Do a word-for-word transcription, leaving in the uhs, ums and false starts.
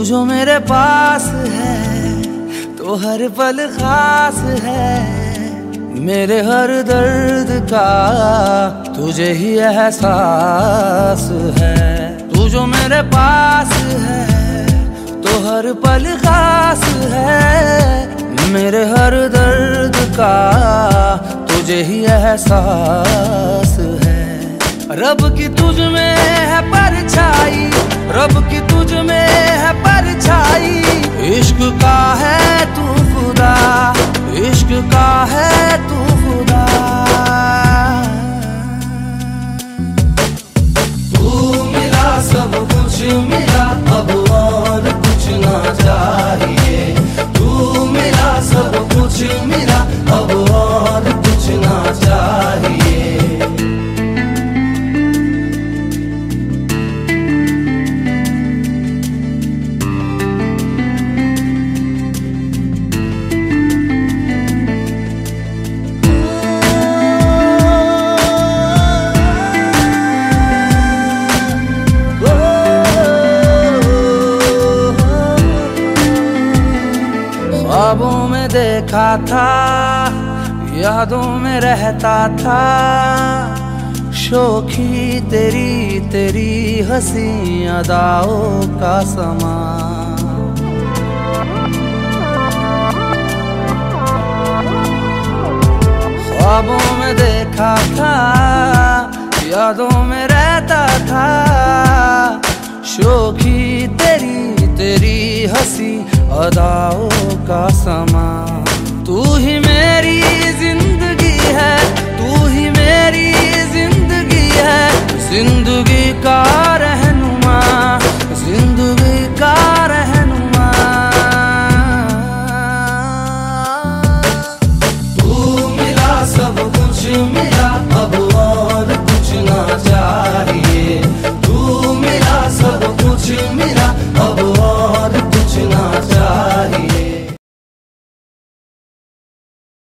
तू जो मेरे पास है तो हर पल खास है, मेरे हर दर्द का तुझे ही एहसास है। तू जो मेरे पास है तो हर पल खास है, मेरे हर दर्द का तुझे ही एहसास है। रब की तुझ में है परछाई, रब की तुझ में है परछाई, इश्क का है तू खुदा, इश्क का है तू खुदा। तू मिला सब कुछ मिला, अब और कुछ ना चाहिए। तू मिला सब कुछ मिला, अब और कुछ ना चाहिए। ख्वाबों में देखा था, यादों में रहता था, शौखी तेरी तेरी हंसी अदाओं का समा। ख्वाबों में देखा था, यादों में रहता था, शौखी तेरी तेरी हंसी अदाओं का समा।